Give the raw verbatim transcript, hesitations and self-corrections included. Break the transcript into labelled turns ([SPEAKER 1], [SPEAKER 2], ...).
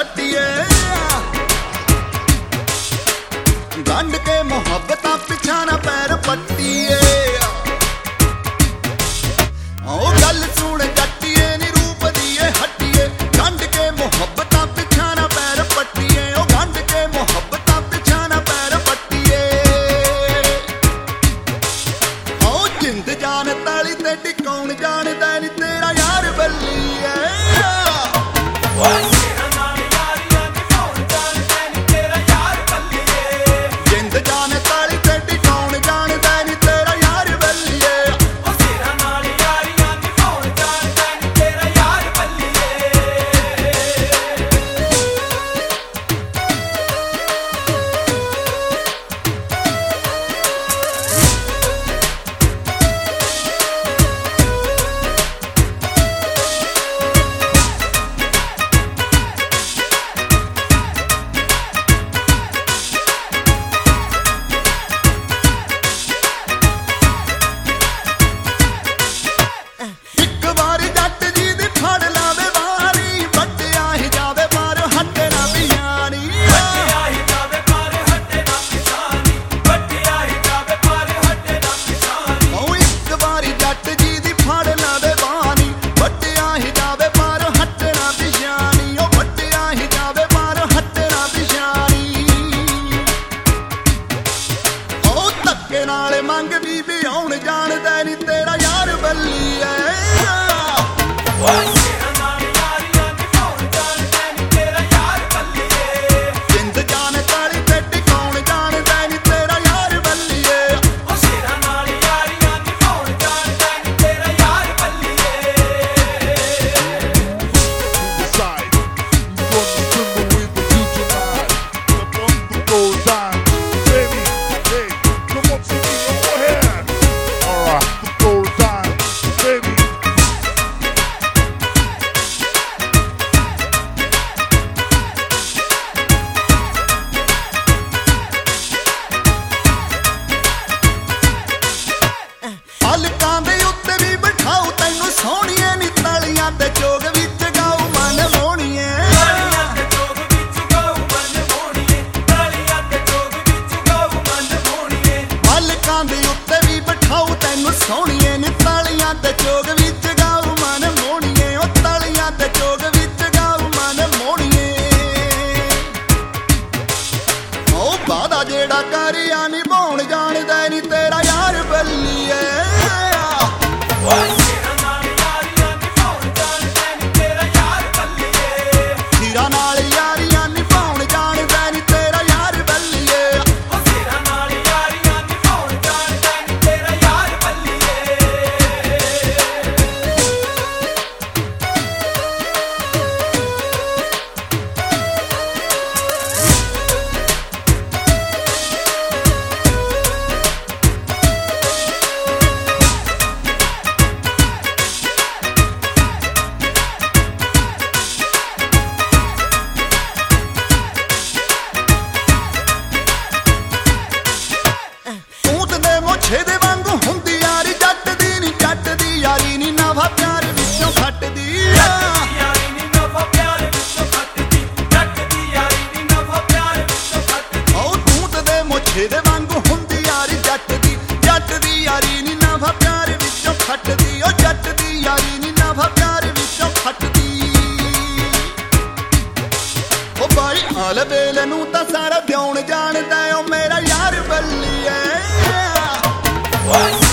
[SPEAKER 1] जट्टिए गंढ के मुहब्बत पिछा ना पैर पट्टिए ओ गल सुन जट्टिए नी रूप दिए हट्टिए गंढ के मुहब्बत पिछा ना पैर पट्टिए ओ गंढ के मुहब्बत पिछा ना पैर पट्टिए ओ जिंद जान ताली ते टिकाउण जानदा नी तेरा यार बल्ली है नाले मंग बीबी आउण जानदा नी तेरा यार बल्ली है जिंद जान ताली ते टिकाउण जानदा नी तेरा यार बल्ली है सोहणिए नी तालियां ते चोग विच गाऊ मन मोहणिए ओ तालियां ते चोग विच गाऊ मन मोहणिए ओ वादा जेड़ा करिया निभाउण जानदा नी तेरा यार बल्ली है छेदे वांगू हुंदी यारी जट दी नी जट दी यारी नी नवा प्यार विचों खटदी यारी नी नवा प्यार विचों खटदी जट दी यारी नी नवा प्यार विचों खटदी ओ तूं ते मोछे दे वांगू हुंदी यारी जट दी जट दी यारी नी नवा प्यार विचों खटदी ओ जट दी यारी नी नवा प्यार विचों खटदी ओ भाई हाल वेल नूं तां सारा ब्याउण जानदा ओ मेरा यार बल्ली है What?